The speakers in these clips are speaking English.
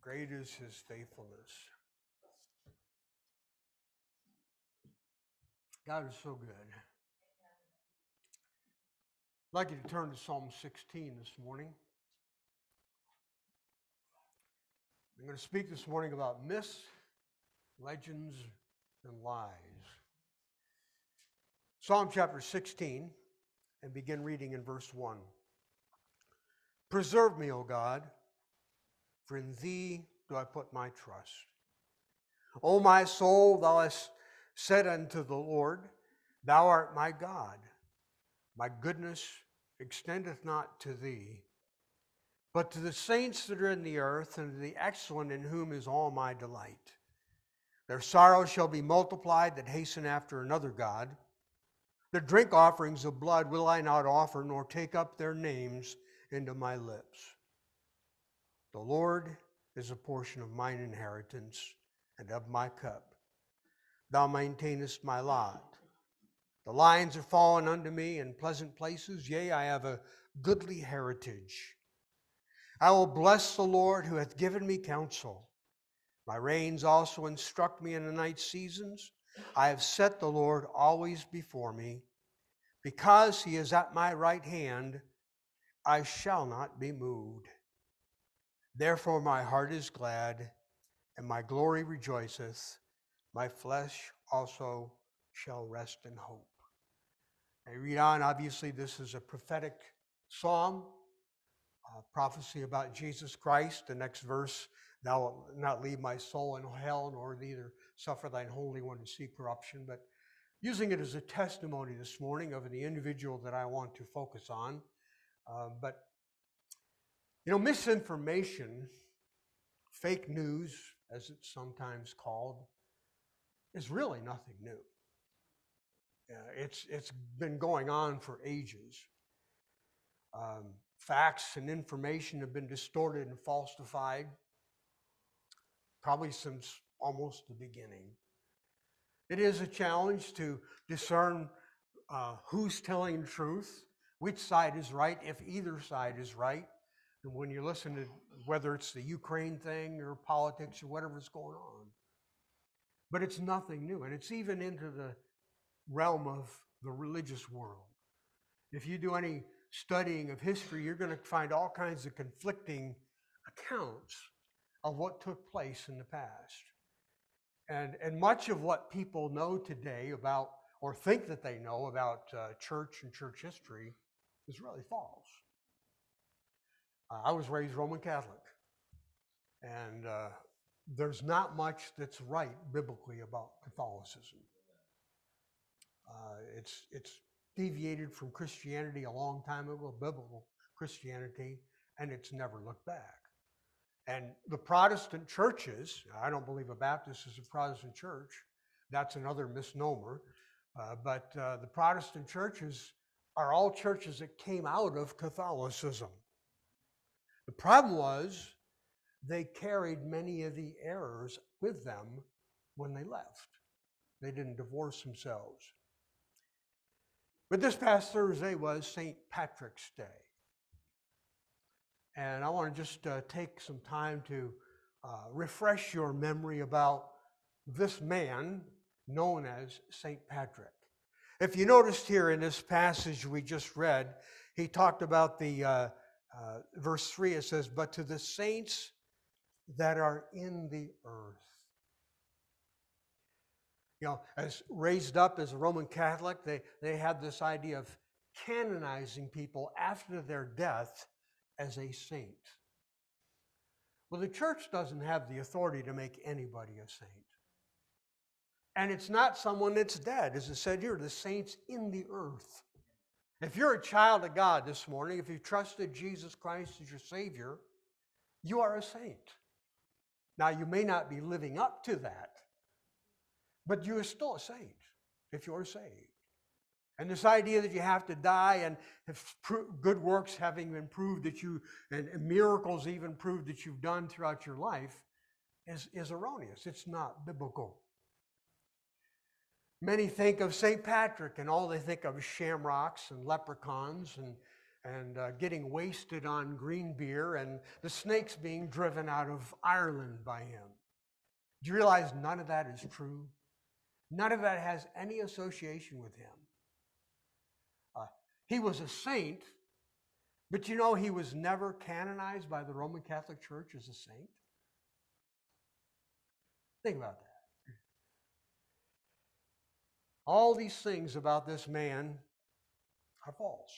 Great is his faithfulness. God is so good. I'd like you to turn to Psalm 16 this morning. I'm going to speak this morning about myths, legends, and lies. Psalm chapter 16, and begin reading in verse 1. Preserve me, O God, for in thee do I put my trust. O my soul, thou hast said unto the Lord, thou art my God. My goodness extendeth not to thee, but to the saints that are in the earth, and to the excellent in whom is all my delight. Their sorrows shall be multiplied that hasten after another God. Their drink offerings of blood will I not offer, nor take up their names into my lips. The Lord is a portion of mine inheritance and of my cup. Thou maintainest my lot. The lines are fallen unto me in pleasant places. Yea, I have a goodly heritage. I will bless the Lord who hath given me counsel. My reins also instruct me in the night seasons. I have set the Lord always before me. Because he is at my right hand, I shall not be moved. Therefore my heart is glad, and my glory rejoiceth. My flesh also shall rest in hope. I read on, obviously this is a prophetic psalm, prophecy about Jesus Christ. The next verse, thou wilt not leave my soul in hell, nor neither suffer thine Holy One to see corruption. But using it as a testimony this morning of the individual that I want to focus on. But misinformation, fake news, as it's sometimes called, is really nothing new. It's been going on for ages. Facts and information have been distorted and falsified, probably since almost the beginning. It is a challenge to discern who's telling the truth, which side is right, if either side is right. And when you listen to whether it's the Ukraine thing or politics or whatever's going on. But it's nothing new, and it's even into the realm of the religious world. If you do any studying of history, you're going to find all kinds of conflicting accounts of what took place in the past. And much of what people know today about, or think that they know about church and church history, is really false. I was raised Roman Catholic, and there's not much that's right biblically about Catholicism. It's deviated from Christianity a long time ago, biblical Christianity, and it's never looked back. And the Protestant churches, I don't believe a Baptist is a Protestant church. That's another misnomer. But the Protestant churches are all churches that came out of Catholicism. The problem was they carried many of the errors with them when they left. They didn't divorce themselves. But this past Thursday was St. Patrick's Day. And I want to just take some time to refresh your memory about this man known as St. Patrick. If you noticed here in this passage we just read, he talked about the verse 3, it says, but to the saints that are in the earth. As raised up as a Roman Catholic, they had this idea of canonizing people after their death as a saint. Well, the church doesn't have the authority to make anybody a saint. And it's not someone that's dead. As it said here, the saints in the earth. If you're a child of God this morning, if you've trusted Jesus Christ as your Savior, you are a saint. Now, you may not be living up to that, but you are still a saint if you're saved. And this idea that you have to die and good works having been proved that you, and miracles even proved that you've done throughout your life is erroneous. It's not biblical. Many think of St. Patrick and all they think of is shamrocks and leprechauns and getting wasted on green beer and the snakes being driven out of Ireland by him. Do you realize none of that is true? None of that has any association with him. He was a saint, but you know he was never canonized by the Roman Catholic Church as a saint. Think about that. All these things about this man are false.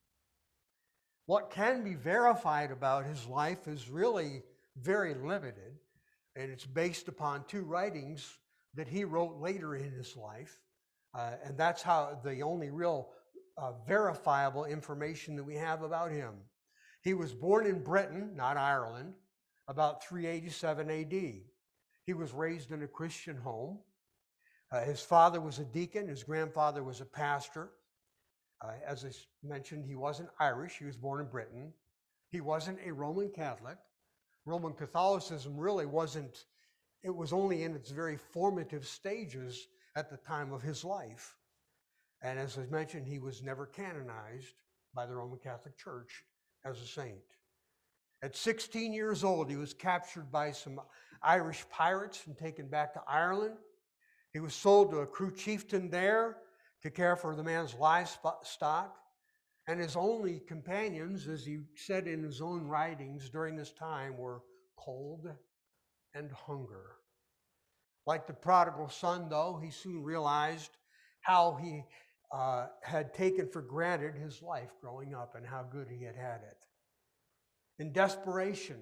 What can be verified about his life is really very limited, and it's based upon two writings that he wrote later in his life, and that's how the only real verifiable information that we have about him. He was born in Britain, not Ireland, about 387 AD. He was raised in a Christian home. His father was a deacon. His grandfather was a pastor. As I mentioned, he wasn't Irish. He was born in Britain. He wasn't a Roman Catholic. Roman Catholicism really wasn't, it was only in its very formative stages at the time of his life. And as I mentioned, he was never canonized by the Roman Catholic Church as a saint. At 16 years old, he was captured by some Irish pirates and taken back to Ireland. He was sold to a Crew chieftain there to care for the man's livestock. And his only companions, as he said in his own writings during this time, were cold and hunger. Like the prodigal son, though, he soon realized how he had taken for granted his life growing up and how good he had it. In desperation,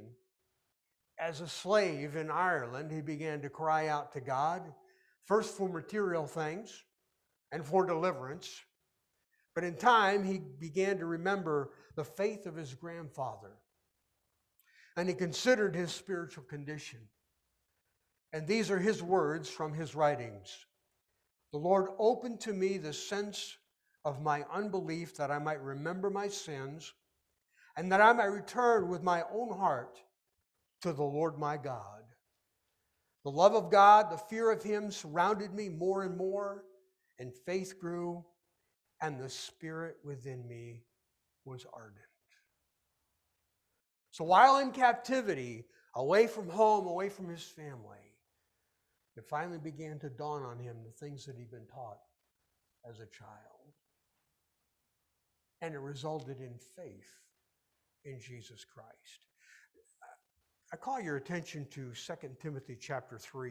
as a slave in Ireland, he began to cry out to God, first for material things and for deliverance. But in time, he began to remember the faith of his grandfather, and he considered his spiritual condition. And these are his words from his writings. The Lord opened to me the sense of my unbelief, that I might remember my sins, and that I might return with my own heart to the Lord my God. The love of God, the fear of him surrounded me more and more, and faith grew, and the spirit within me was ardent. So while in captivity, away from home, away from his family, it finally began to dawn on him the things that he'd been taught as a child. And it resulted in faith in Jesus Christ. I call your attention to 2 Timothy chapter 3.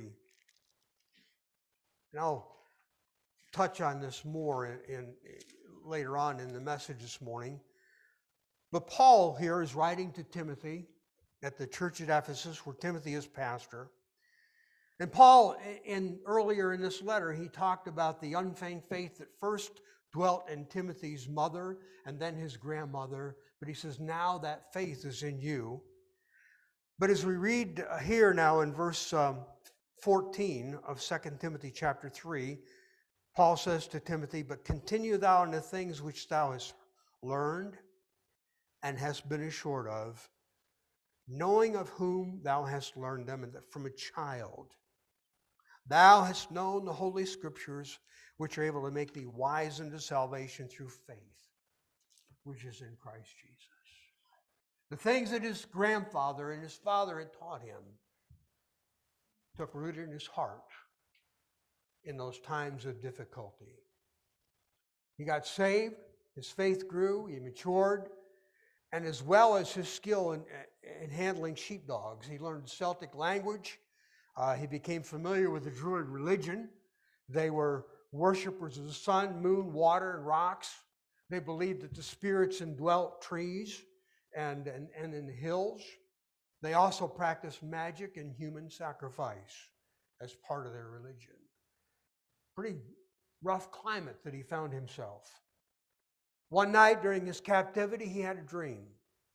And I'll touch on this more later on in the message this morning. But Paul here is writing to Timothy at the church at Ephesus, where Timothy is pastor. And Paul, earlier in this letter, he talked about the unfeigned faith that first dwelt in Timothy's mother and then his grandmother. But he says, now that faith is in you. But as we read here now in verse 14 of 2 Timothy chapter 3, Paul says to Timothy, but continue thou in the things which thou hast learned and hast been assured of, knowing of whom thou hast learned them, and that from a child thou hast known the Holy Scriptures, which are able to make thee wise unto salvation through faith, which is in Christ Jesus. The things that his grandfather and his father had taught him took root in his heart in those times of difficulty. He got saved, his faith grew, he matured, and as well as his skill in handling sheepdogs, he learned Celtic language. He became familiar with the Druid religion. They were worshipers of the sun, moon, water, and rocks. They believed that the spirits indwelt trees and in the hills. They also practiced magic and human sacrifice as part of their religion. Pretty rough climate that he found himself. One night during his captivity, he had a dream.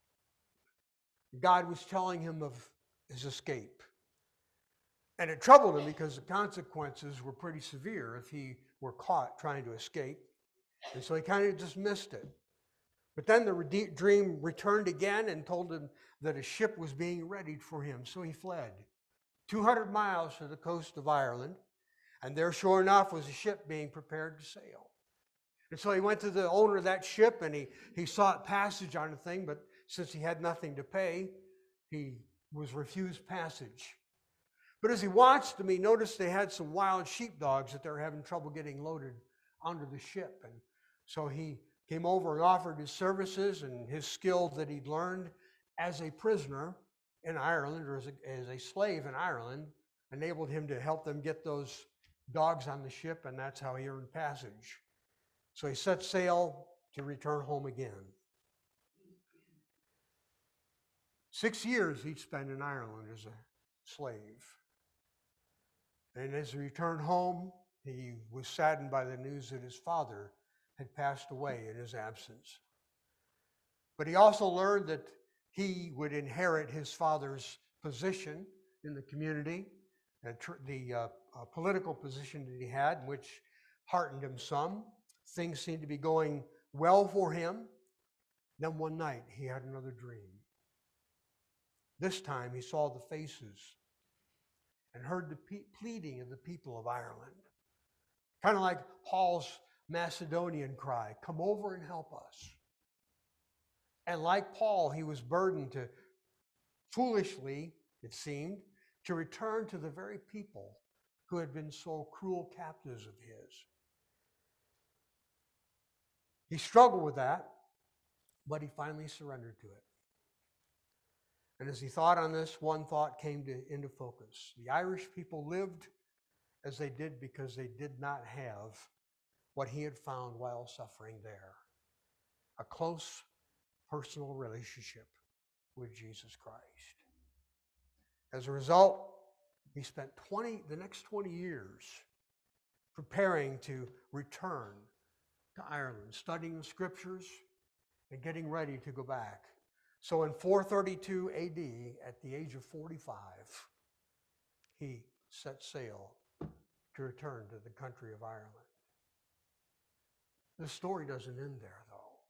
God was telling him of his escape. And it troubled him because the consequences were pretty severe if he were caught trying to escape. And so he kind of dismissed it. But then the dream returned again and told him that a ship was being readied for him. So he fled 200 miles to the coast of Ireland. And there, sure enough, was a ship being prepared to sail. And so he went to the owner of that ship and he sought passage on the thing, but since he had nothing to pay, he was refused passage. But as he watched them, he noticed they had some wild sheepdogs that they were having trouble getting loaded onto the ship. And so he came over and offered his services, and his skill that he'd learned as a prisoner in Ireland, or as a slave in Ireland, enabled him to help them get those dogs on the ship, and that's how he earned passage. So he set sail to return home again. 6 years he'd spent in Ireland as a slave. And as he returned home, he was saddened by the news that his father had passed away in his absence. But he also learned that he would inherit his father's position in the community, the political position that he had, which heartened him some. Things seemed to be going well for him. Then one night he had another dream. This time he saw the faces and heard the pleading of the people of Ireland. Kind of like Paul's Macedonian cry, "Come over and help us." And like Paul, he was burdened to, foolishly, it seemed, to return to the very people who had been so cruel captives of his. He struggled with that, but he finally surrendered to it. And as he thought on this, one thought came into focus. The Irish people lived as they did because they did not have what he had found while suffering there: a close personal relationship with Jesus Christ. As a result, he spent the next 20 years preparing to return to Ireland, studying the scriptures and getting ready to go back. So in 432 AD, at the age of 45, he set sail to return to the country of Ireland. The story doesn't end there, though.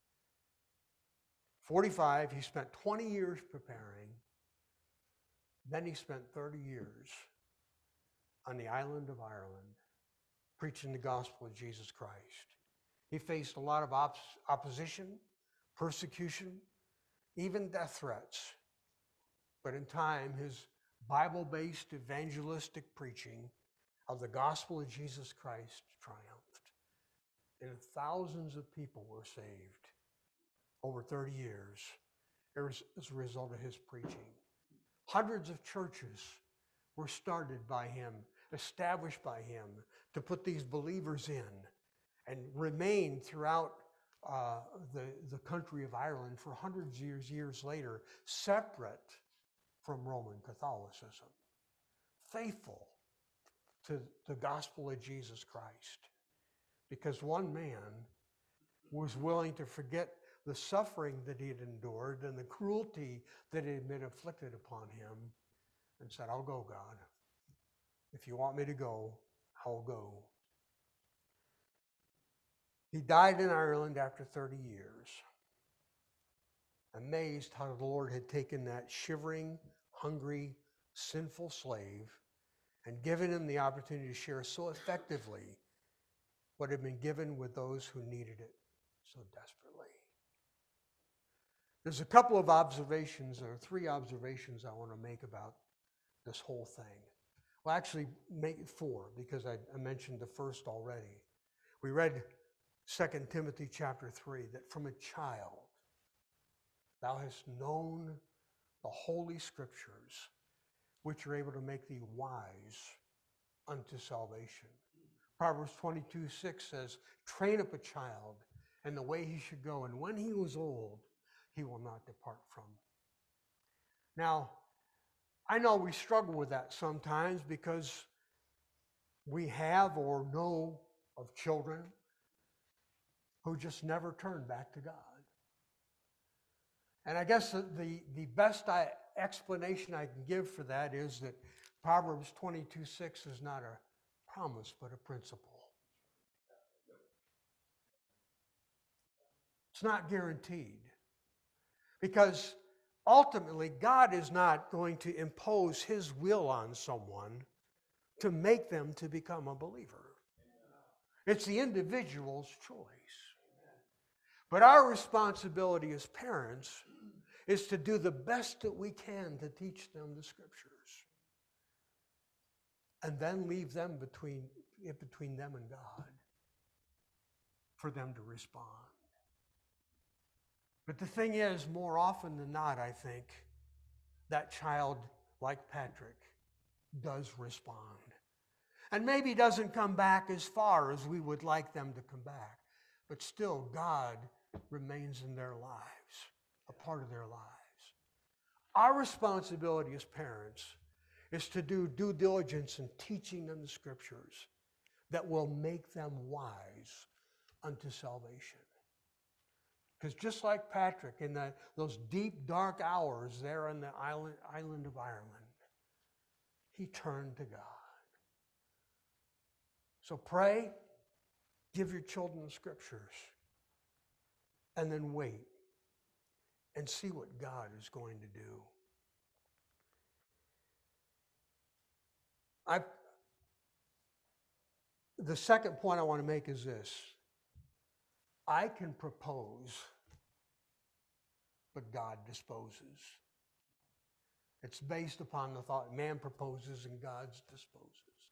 45, he spent 20 years preparing. Then he spent 30 years on the island of Ireland preaching the gospel of Jesus Christ. He faced a lot of opposition, persecution, even death threats. But in time, his Bible-based evangelistic preaching of the gospel of Jesus Christ triumphed. And thousands of people were saved over 30 years as a result of his preaching. Hundreds of churches were started by him, established by him, to put these believers in, and remained throughout the country of Ireland for hundreds of years later, separate from Roman Catholicism, faithful to the gospel of Jesus Christ, because one man was willing to forget the suffering that he had endured and the cruelty that had been inflicted upon him, and said, "I'll go, God. If you want me to go, I'll go." He died in Ireland after 30 years, amazed how the Lord had taken that shivering, hungry, sinful slave and given him the opportunity to share so effectively what had been given with those who needed it so desperately. There's a couple of observations, or 3 observations I want to make about this whole thing. Well, actually, make it 4, because I mentioned the first already. We read 2 Timothy chapter 3, that from a child thou hast known the holy scriptures, which are able to make thee wise unto salvation. Proverbs 22:6 says, "Train up a child in the way he should go, and when he was old, he will not depart from." Now, I know we struggle with that sometimes because we have or know of children who just never turn back to God. And I guess the best explanation I can give for that is that Proverbs 22:6 is not a promise, but a principle. It's not guaranteed. Because ultimately, God is not going to impose his will on someone to make them to become a believer. It's the individual's choice. But our responsibility as parents is to do the best that we can to teach them the Scriptures. And then leave them between them and God for them to respond. But the thing is, more often than not, I think, that child, like Patrick, does respond. And maybe doesn't come back as far as we would like them to come back. But still, God remains in their lives, a part of their lives. Our responsibility as parents is to do due diligence in teaching them the Scriptures that will make them wise unto salvation. Because just like Patrick, in those deep, dark hours there on the island of Ireland, he turned to God. So pray, give your children the Scriptures, and then wait and see what God is going to do. The second point I want to make is this. I can propose, but God disposes. It's based upon the thought man proposes and God disposes.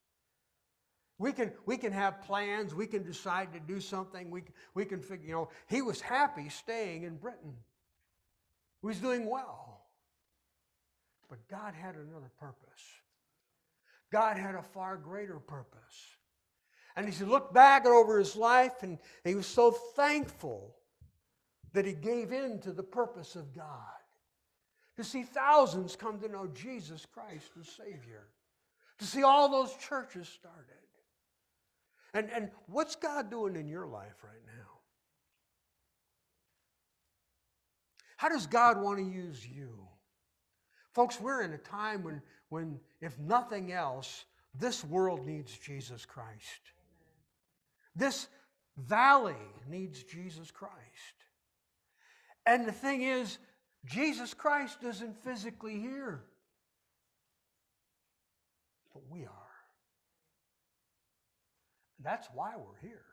We can have plans. We can decide to do something. We can figure, he was happy staying in Britain. He was doing well. But God had another purpose. God had a far greater purpose. And as he looked back over his life, and he was so thankful that he gave in to the purpose of God. To see thousands come to know Jesus Christ as Savior. To see all those churches started. And what's God doing in your life right now? How does God want to use you? Folks, we're in a time when if nothing else, this world needs Jesus Christ. This valley needs Jesus Christ. And the thing is, Jesus Christ isn't physically here. But we are. That's why we're here.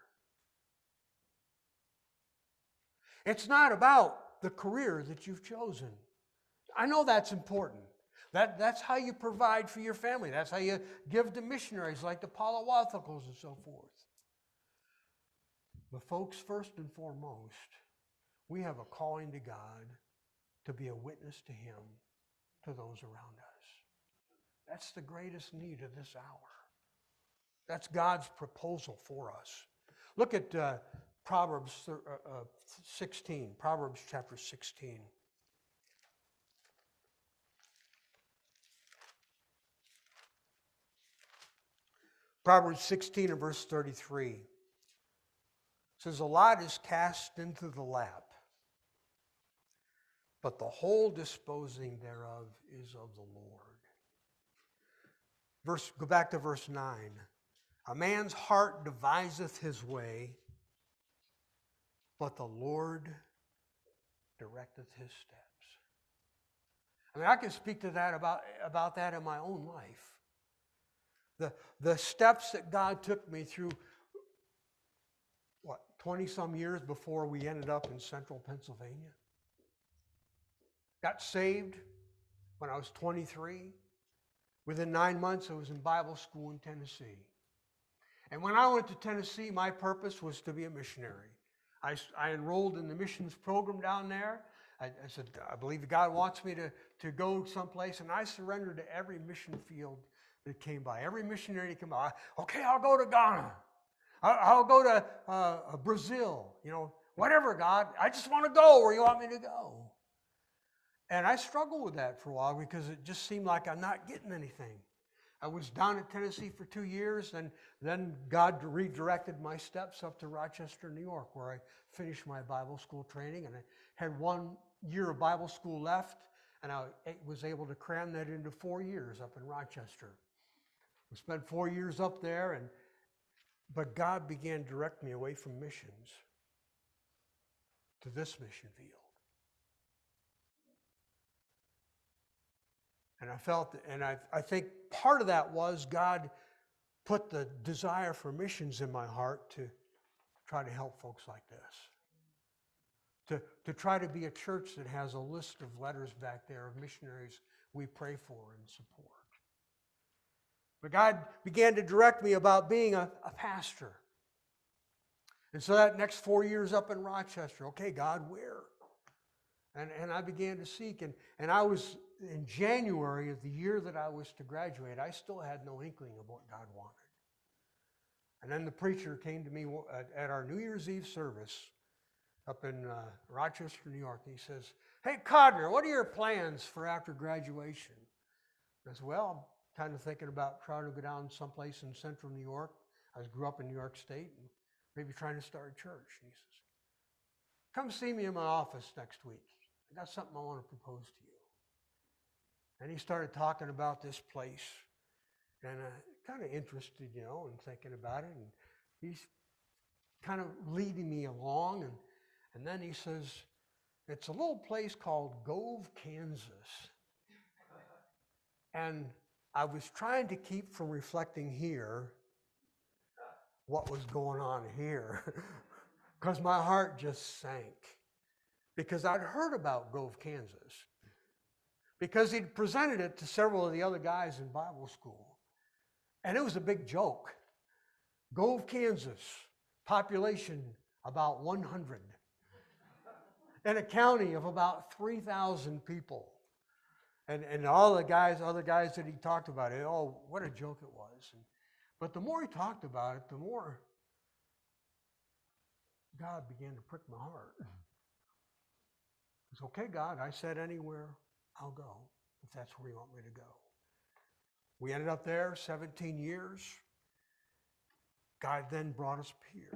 It's not about the career that you've chosen. I know that's important. That's how you provide for your family. That's how you give to missionaries like the Palawathakols and so forth. But folks, first and foremost, we have a calling to God to be a witness to Him to those around us. That's the greatest need of this hour. That's God's proposal for us. Look at Proverbs 16, Proverbs chapter 16. Proverbs 16 and verse 33 says, "A lot is cast into the lap, but the whole disposing thereof is of the Lord." Go back to verse 9. "A man's heart deviseth his way, but the Lord directeth his steps." I mean, I can speak to that about that in my own life. The steps that God took me through, 20-some years before we ended up in central Pennsylvania. Got saved when I was 23. Within 9 months, I was in Bible school in Tennessee. And when I went to Tennessee, my purpose was to be a missionary. I enrolled in the missions program down there. I said, I believe God wants me to go someplace, and I surrendered to every mission field that came by. Every missionary that came by. Okay, I'll go to Ghana. I'll go to Brazil. Whatever, God. I just want to go where you want me to go. And I struggled with that for a while because it just seemed like I'm not getting anything. I was down in Tennessee for 2 years, and then God redirected my steps up to Rochester, New York, where I finished my Bible school training, and I had 1 year of Bible school left, and I was able to cram that into 4 years up in Rochester. I spent 4 years up there, but God began to direct me away from missions to this mission field. And I felt, and I think part of that was God put the desire for missions in my heart try to help folks like this. To try to be a church that has a list of letters back there of missionaries we pray for and support. But God began to direct me about being a pastor. And so that next 4 years up in Rochester, okay, God, where? And I began to seek. And I was, in January of the year that I was to graduate, I still had no inkling of what God wanted. And then the preacher came to me at our New Year's Eve service up in Rochester, New York. And he says, "Hey, Codner, what are your plans for after graduation?" I said, "Well, I'm kind of thinking about trying to go down someplace in central New York. I grew up in New York State, and maybe trying to start a church." And he says, "Come see me in my office next week. I got something I want to propose to you." And he started talking about this place. And kind of interested, in thinking about it. And he's kind of leading me along. And then he says, "It's a little place called Gove, Kansas." And I was trying to keep from reflecting here what was going on here because my heart just sank. Because I'd heard about Gove, Kansas. Because he'd presented it to several of the other guys in Bible school. And it was a big joke. Gove, Kansas, population about 100. In a county of about 3,000 people. And all the other guys that he talked about it, oh, what a joke it was. But the more he talked about it, the more God began to prick my heart. It's okay, God, I said anywhere, I'll go, if that's where you want me to go. We ended up there 17 years. God then brought us here.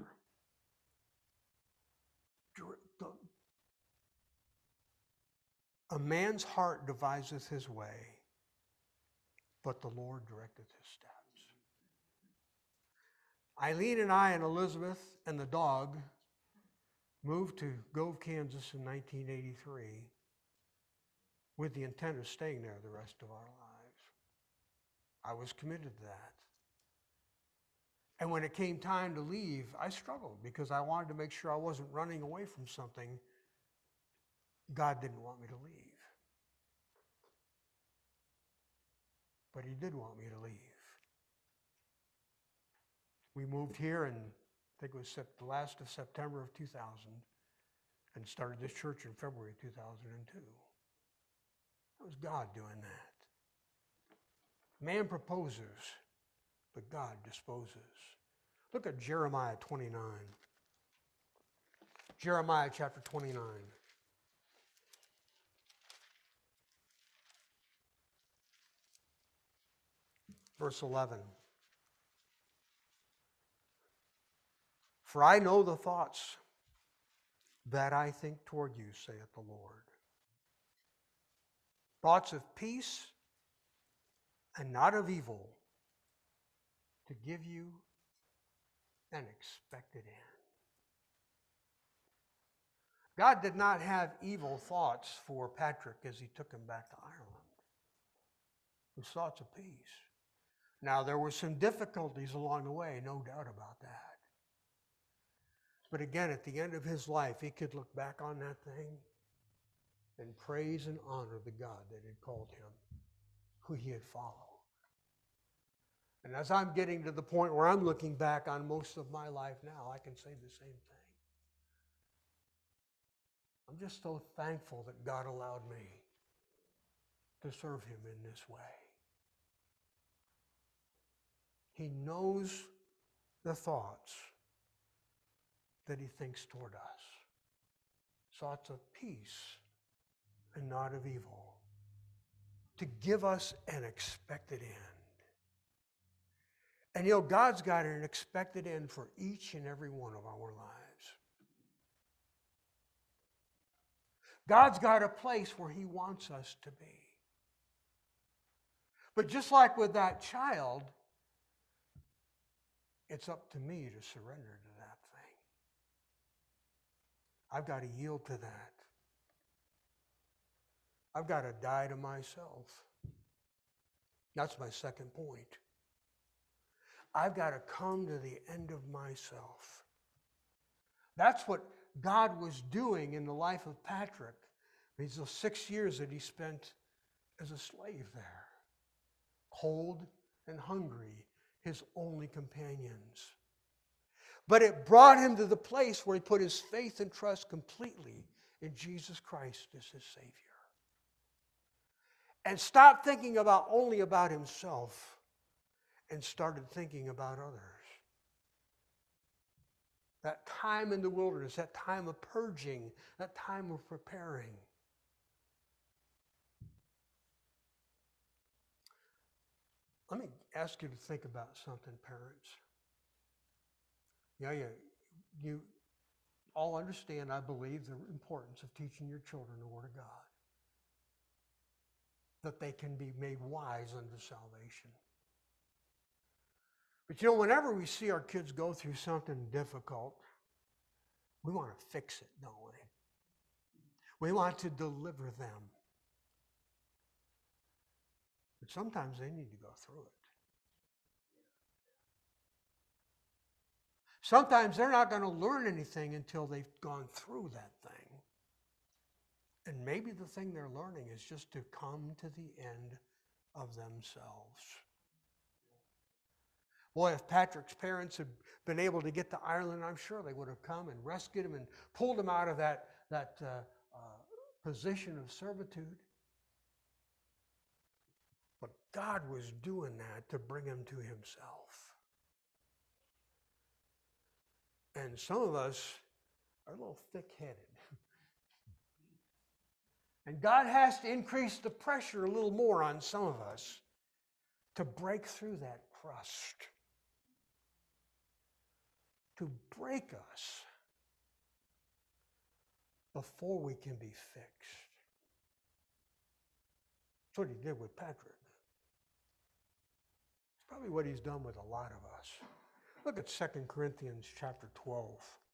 A man's heart deviseth his way, but the Lord directeth his steps. Eileen and I and Elizabeth and the dog moved to Gove, Kansas in 1983 with the intent of staying there the rest of our lives. I was committed to that. And when it came time to leave, I struggled because I wanted to make sure I wasn't running away from something God didn't want me to leave. But he did want me to leave. We moved here in, I think it was the last of September of 2000 and started this church in February 2002. That was God doing that. Man proposes, but God disposes. Look at Jeremiah 29. Jeremiah chapter 29. Verse 11. "For I know the thoughts that I think toward you, saith the Lord. Thoughts of peace and not of evil, to give you an expected end." God did not have evil thoughts for Patrick as he took him back to Ireland. It was thoughts of peace. Now, there were some difficulties along the way, no doubt about that. But again, at the end of his life, he could look back on that thing and praise and honor the God that had called him, who he had followed. And as I'm getting to the point where I'm looking back on most of my life now, I can say the same thing. I'm just so thankful that God allowed me to serve him in this way. He knows the thoughts that he thinks toward us. Thoughts of peace and not of evil, to give us an expected end. And God's got an expected end for each and every one of our lives. God's got a place where he wants us to be. But just like with that child, it's up to me to surrender to that thing. I've got to yield to that. I've got to die to myself. That's my second point. I've got to come to the end of myself That's what God was doing in the life of Patrick. These 6 years that he spent as a slave there. Cold and hungry, his only companions. But it brought him to the place where he put his faith and trust completely in Jesus Christ as his Savior. And stopped thinking only about himself and started thinking about others. That time in the wilderness, that time of purging, that time of preparing. Let me ask you to think about something, parents. You all understand, I believe, the importance of teaching your children the Word of God. That they can be made wise unto salvation. But whenever we see our kids go through something difficult, we want to fix it, don't we? We want to deliver them. But sometimes they need to go through it. Sometimes they're not going to learn anything until they've gone through that thing. And maybe the thing they're learning is just to come to the end of themselves. Boy, if Patrick's parents had been able to get to Ireland, I'm sure they would have come and rescued him and pulled him out of that position of servitude. But God was doing that to bring him to himself. And some of us are a little thick-headed. And God has to increase the pressure a little more on some of us to break through that crust. To break us before we can be fixed. That's what he did with Patrick. It's probably what he's done with a lot of us. Look at 2 Corinthians chapter 12.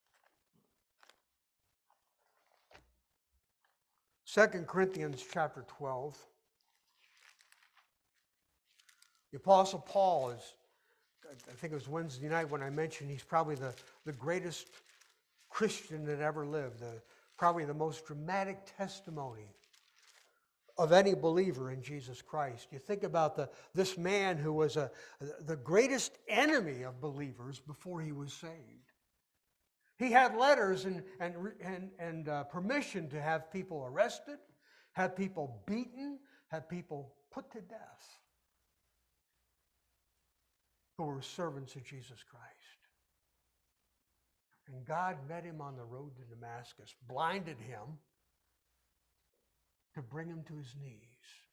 2 Corinthians chapter 12. The Apostle Paul is, I think it was Wednesday night when I mentioned he's probably the greatest Christian that ever lived, probably the most dramatic testimony of any believer in Jesus Christ. You think about this man who was the greatest enemy of believers before he was saved. He had letters and permission to have people arrested, have people beaten, have people put to death who were servants of Jesus Christ. And God met him on the road to Damascus, blinded him to bring him to his knees.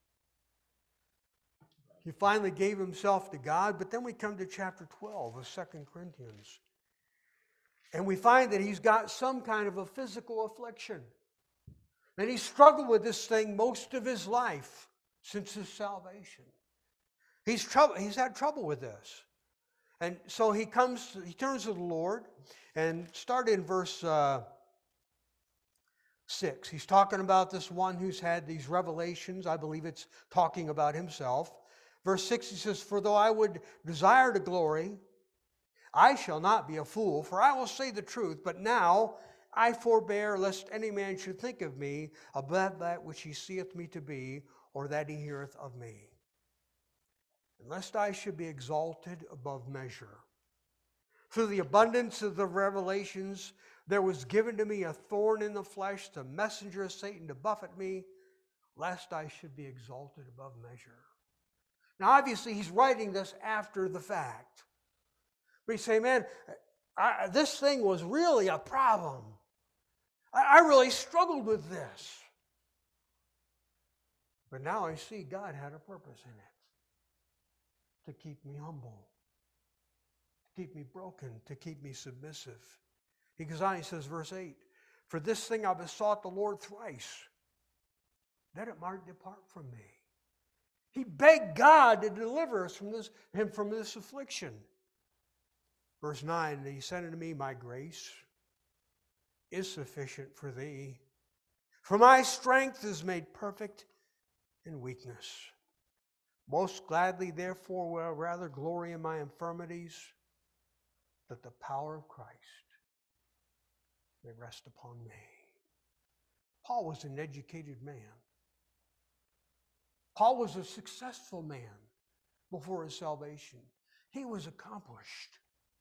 He finally gave himself to God, but then we come to chapter 12 of 2 Corinthians. And we find that he's got some kind of a physical affliction. And he's struggled with this thing most of his life since his salvation. He's had trouble with this. And so he turns to the Lord, and start in verse 6. He's talking about this one who's had these revelations. I believe it's talking about himself. Verse 6, he says, "For though I would desire to glory, I shall not be a fool, for I will say the truth. But now I forbear, lest any man should think of me above that which he seeth me to be, or that he heareth of me. And lest I should be exalted above measure. Through the abundance of the revelations, there was given to me a thorn in the flesh, the messenger of Satan to buffet me, lest I should be exalted above measure." Now, obviously, he's writing this after the fact. But he's saying, man, this thing was really a problem. I really struggled with this. But now I see God had a purpose in it. To keep me humble. To keep me broken. To keep me submissive. He goes on, he says, verse 8, "For this thing I besought the Lord thrice, that it might depart from me." He begged God to deliver him from this affliction. Verse 9, "And he said unto me, My grace is sufficient for thee, for my strength is made perfect in weakness. Most gladly, therefore, will I rather glory in my infirmities, that the power of Christ may rest upon me. Paul was an educated man. Paul was a successful man before his salvation. He was accomplished.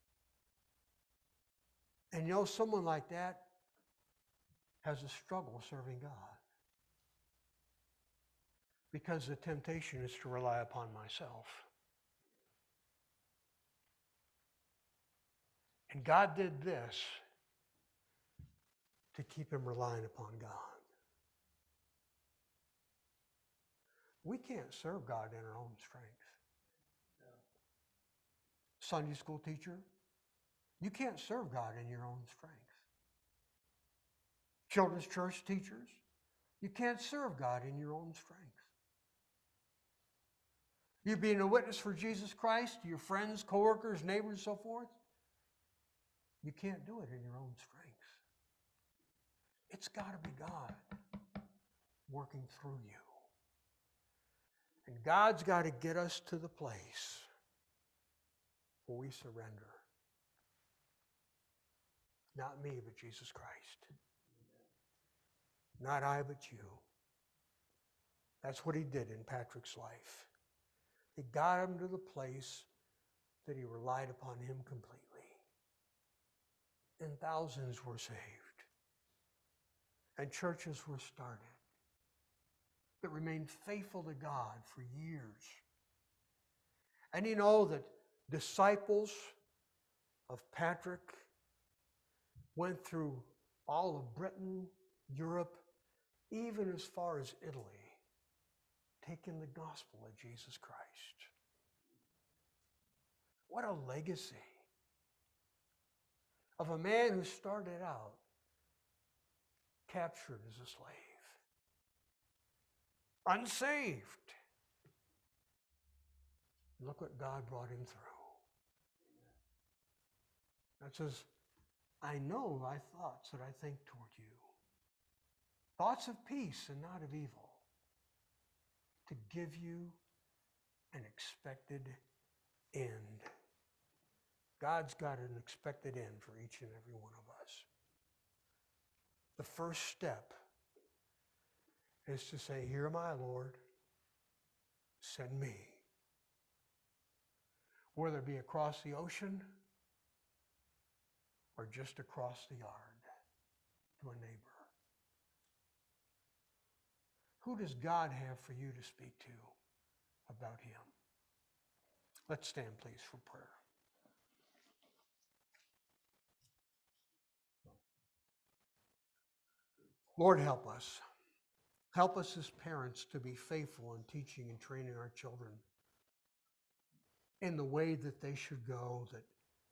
And you know, someone like that has a struggle serving God. Because the temptation is to rely upon myself. And God did this to keep him relying upon God. We can't serve God in our own strength. Sunday school teacher, you can't serve God in your own strength. Children's church teachers, you can't serve God in your own strength. You being a witness for Jesus Christ to your friends, coworkers, neighbors, and so forth, you can't do it in your own strength. It's got to be God working through you. And God's got to get us to the place where we surrender. Not me, but Jesus Christ. Not I, but you. That's what he did in Patrick's life. He got him to the place that he relied upon him completely. And thousands were saved. And churches were started that remained faithful to God for years. And you know that disciples of Patrick went through all of Britain, Europe, even as far as Italy, taking the gospel of Jesus Christ. What a legacy of a man who started out captured as a slave, unsaved. Look what God brought him through. That says, I know thy thoughts that I think toward you. Thoughts of peace and not of evil, to give you an expected end. God's got an expected end for each and every one of us. The first step is to say, here am I, Lord, send me. Whether it be across the ocean or just across the yard to a neighbor. Who does God have for you to speak to about him? Let's stand, please, for prayer. Lord, help us. Help us as parents to be faithful in teaching and training our children in the way that they should go, that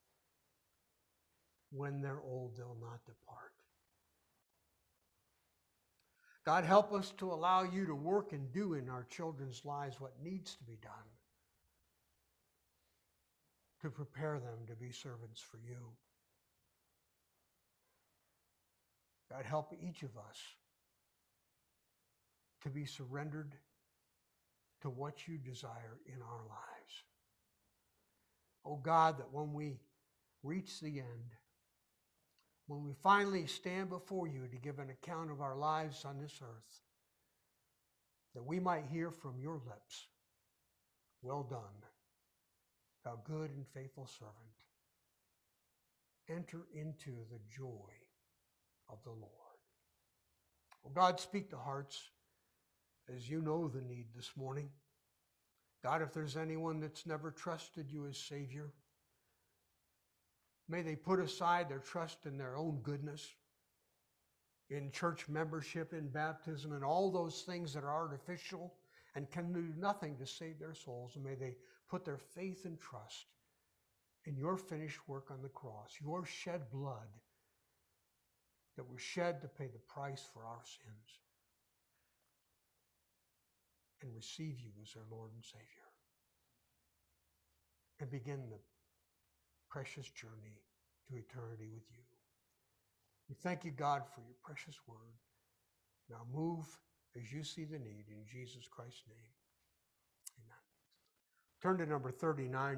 when they're old, they'll not depart. God, help us to allow you to work and do in our children's lives what needs to be done to prepare them to be servants for you. God, help each of us to be surrendered to what you desire in our lives. Oh God, that when we reach the end, when we finally stand before you to give an account of our lives on this earth, that we might hear from your lips, well done, thou good and faithful servant. Enter into the joy of the Lord. Oh God, speak to hearts as you know the need this morning. God, if there's anyone that's never trusted you as Savior, may they put aside their trust in their own goodness, in church membership, in baptism, and all those things that are artificial and can do nothing to save their souls. And may they put their faith and trust in your finished work on the cross, your shed blood that was shed to pay the price for our sins, and receive you as their Lord and Savior, and begin the precious journey to eternity with you. We thank you, God, for your precious word. Now move as you see the need in Jesus Christ's name. Amen. Turn to number 39.